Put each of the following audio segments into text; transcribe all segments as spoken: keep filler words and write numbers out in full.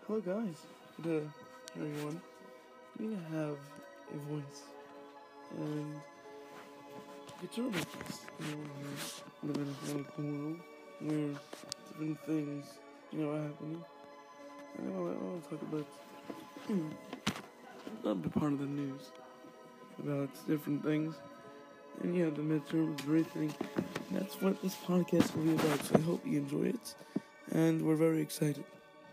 Hello guys, good uh, everyone. We need to have a voice and get your voice. You know, we live in a political world where different things, you know, are happening. And I want to talk about a bit part of the news about different things. And yeah, the midterms, everything. And that's what this podcast will be about. So I hope you enjoy it, and we're very excited.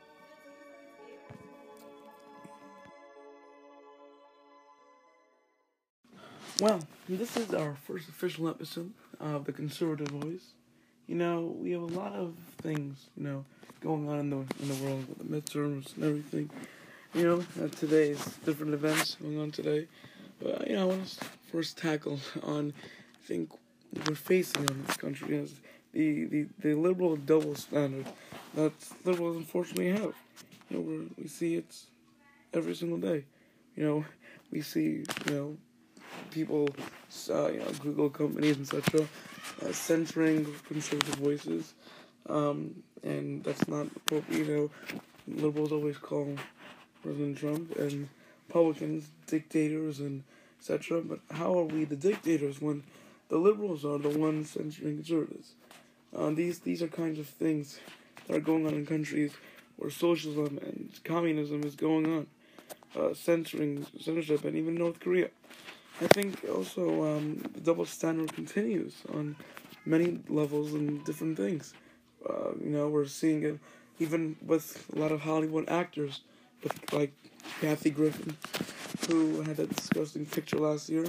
Well, this is our first official episode of the Conservative Voice. You know, we have a lot of things, you know, going on in the in the world with the midterms and everything. You know, uh, today's different events going on today. But you know, I want to first tackle on, I think, what we're facing in this country is the, the, the liberal double standard that liberals unfortunately have. You know, we're, we see it every single day. You know, we see, you know, people, uh, you know, Google companies, et cetera, uh, censoring conservative voices, um, and that's not appropriate. You know, liberals always call President Trump and Republicans dictators and et cetera. But how are we the dictators when the liberals are the ones censoring conservatives? Uh, these these are kinds of things that are going on in countries where socialism and communism is going on, uh, censoring censorship, and even North Korea. I think also um, the double standard continues on many levels and different things. Uh, you know, we're seeing it even with a lot of Hollywood actors, with like Kathy Griffin, who had that disgusting picture last year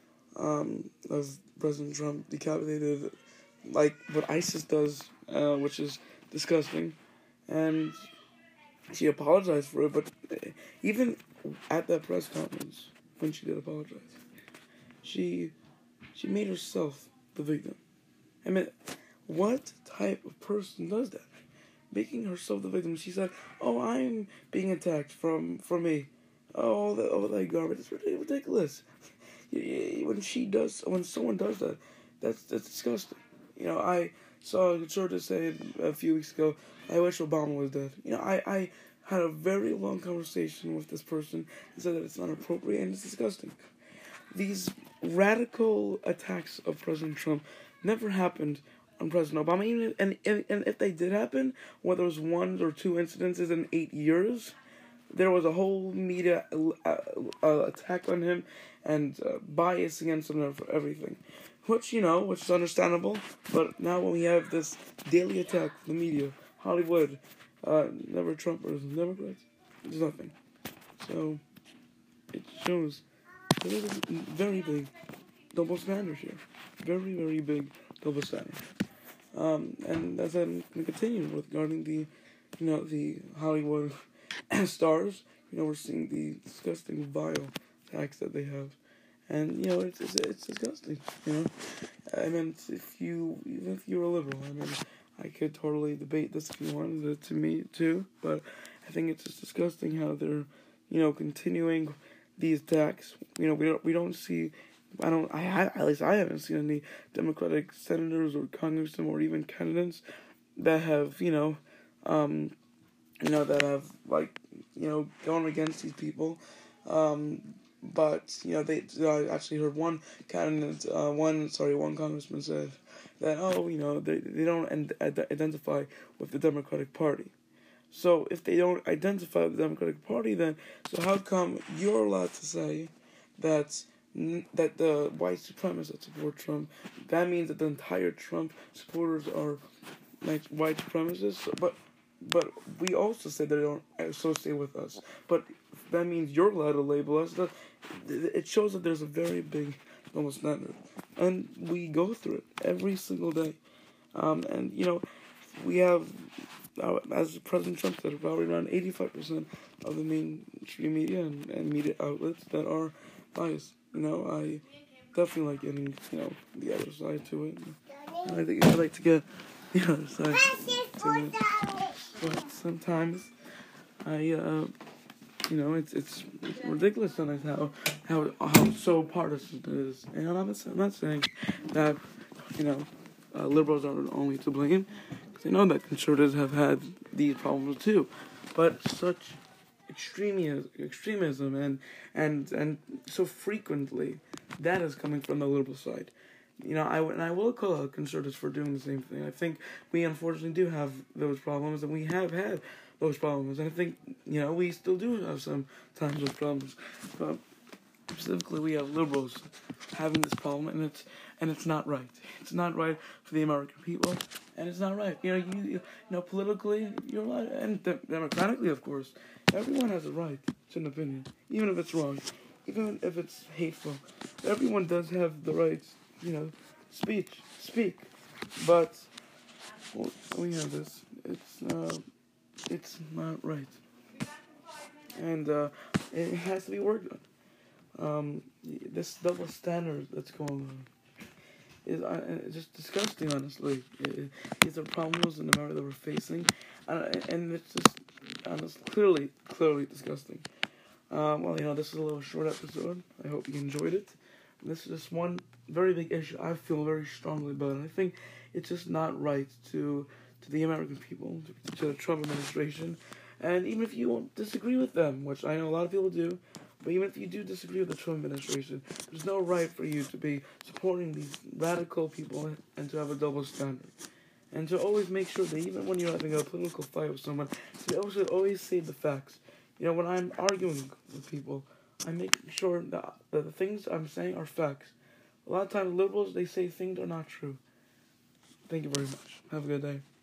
um, of President Trump decapitated, like what ISIS does, uh, which is disgusting, and she apologized for it. But even at that press conference, when she did apologize, She she made herself the victim. I mean, what type of person does that? Making herself the victim. She said, "Oh, I'm being attacked from from me. Oh, that oh that garbage. It's ridiculous." When she does, when someone does that, that's that's disgusting. You know, I saw a conservative say a few weeks ago, "I wish Obama was dead." You know, I I had a very long conversation with this person and said that it's not appropriate and it's disgusting. These radical attacks of President Trump never happened on President Obama. Even if, and, and and if they did happen, whether it was one or two incidences in eight years, there was a whole media uh, uh, attack on him and uh, bias against him for everything, which you know, which is understandable. But now when we have this daily attack from the media, Hollywood, uh, never Trumpers, never Democrats, there's nothing. So it shows. There's a very big double standard here. Very, very big double standard. Um, and as I'm going to continue regarding the, you know, the Hollywood stars, you know, we're seeing the disgusting, vile attacks that they have. And, you know, it's, it's, it's disgusting, you know. I mean, if you, even if you're a liberal, I mean, I could totally debate this if you wanted to me too, but I think it's just disgusting how they're, you know, continuing these attacks. You know, we don't we don't see, I don't, I at least I haven't seen any Democratic senators or congressmen or even candidates that have, you know, um, you know, that have, like, you know, gone against these people. Um, but, you know, they, I actually heard one candidate, uh, one, sorry, one congressman said that, oh, you know, they, they don't ad- identify with the Democratic Party. So if they don't identify with the Democratic Party, then so how come you're allowed to say that that the white supremacists that support Trump, that means that the entire Trump supporters are like white supremacists? But but we also say that they don't associate with us. But that means you're allowed to label us. That it shows that there's a very big double standard, and we go through it every single day. Um, and you know, we have. Uh, as President Trump said, probably around eighty-five percent of the mainstream media and, and media outlets that are biased. You know, I definitely like getting, you know, the other side to it. And I think I like to get the other side to it. But sometimes I, uh, you know, it's it's, it's ridiculous sometimes how how how so partisan it is. And I'm not, I'm not saying that, you know, uh, liberals are only to blame. Because I know that conservatives have had these problems too. but such extremism, extremism and and and so frequently that is coming from the liberal side. You know, I and I will call out conservatives for doing the same thing. I think we unfortunately do have those problems, and we have had those problems. And I think, you know, we still do have some times those problems, but specifically we have liberals having this problem, and it's and it's not right. It's not right for the American people, and it's not right. You know, you you know, politically, you're allowed, and de- democratically, of course, everyone has a right to an opinion, even if it's wrong, even if it's hateful. Everyone does have the right, you know, speech, speak. But well, we have this. It's uh, it's not right, and uh, it has to be worked on. Um, this double standard that's going on is uh, it's just disgusting, honestly. It, it, these are problems in America that we're facing, and, and it's just honestly, clearly, clearly disgusting. Um, well, you know, this is a little short episode. I hope you enjoyed it. This is just one very big issue I feel very strongly about, and I think it's just not right to to the American people, to, to the Trump administration, and even if you won't disagree with them, which I know a lot of people do, but even if you do disagree with the Trump administration, there's no right for you to be supporting these radical people and to have a double standard. And to always make sure that even when you're having a political fight with someone, to also always say the facts. You know, when I'm arguing with people, I make sure that, that the things I'm saying are facts. A lot of times liberals, they say things are not true. Thank you very much. Have a good day.